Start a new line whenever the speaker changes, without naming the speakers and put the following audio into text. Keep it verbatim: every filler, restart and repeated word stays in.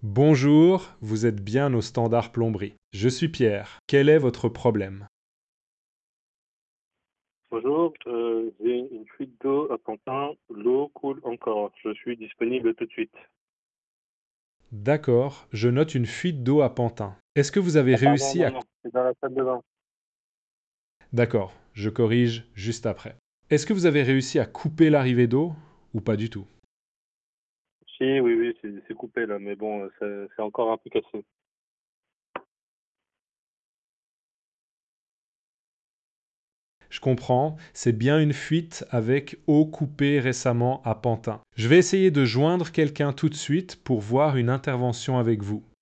Bonjour, vous êtes bien au Standard Plomberie. Je suis Pierre. Quel est votre problème?
Bonjour, euh, j'ai une fuite d'eau à Pantin. L'eau coule encore. Je suis disponible tout de suite.
D'accord, je note une fuite d'eau à Pantin. Est-ce que vous avez
Ah, pardon,
réussi
non,
à...
non, c'est dans la salle de bain.
D'accord, je corrige juste après. Est-ce que vous avez réussi à couper l'arrivée d'eau ou pas du tout?
Si, oui, oui, c'est c'est coupé là, mais bon, euh, c'est c'est encore un peu cassé.
Je comprends, c'est bien une fuite avec eau coupée récemment à Pantin. Je vais essayer de joindre quelqu'un tout de suite pour voir une intervention avec vous.